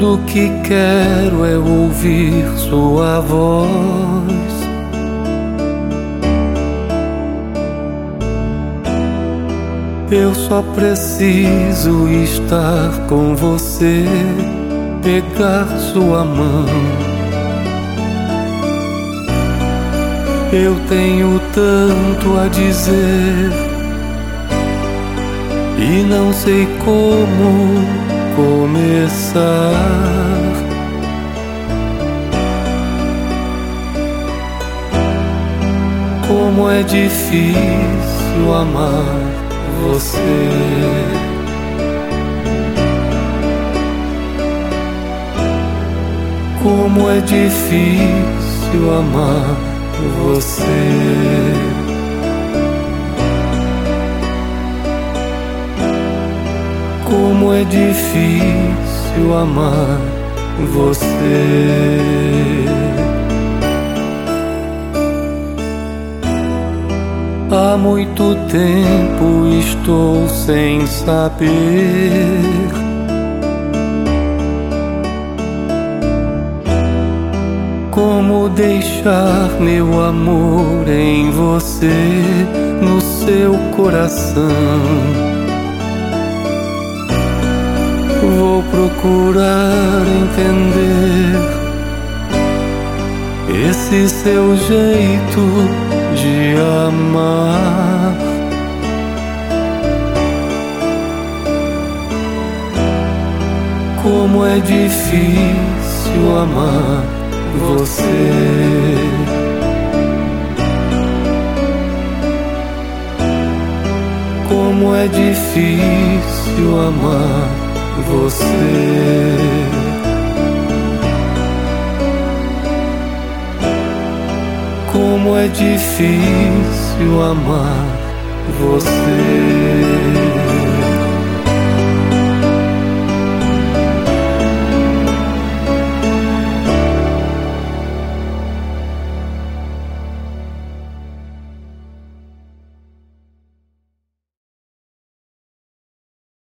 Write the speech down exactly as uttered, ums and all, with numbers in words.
Tudo que quero é ouvir sua voz. Eu só preciso estar com você, pegar sua mão. Eu tenho tanto a dizer e não sei como começar. Como é difícil amar você. Como é difícil amar você. Como é difícil amar você. Há muito tempo estou sem saber como deixar meu amor em você, no seu coração. Vou procurar entender esse seu jeito de amar. Como é difícil amar você. Como é difícil amar você. Como é difícil amar você.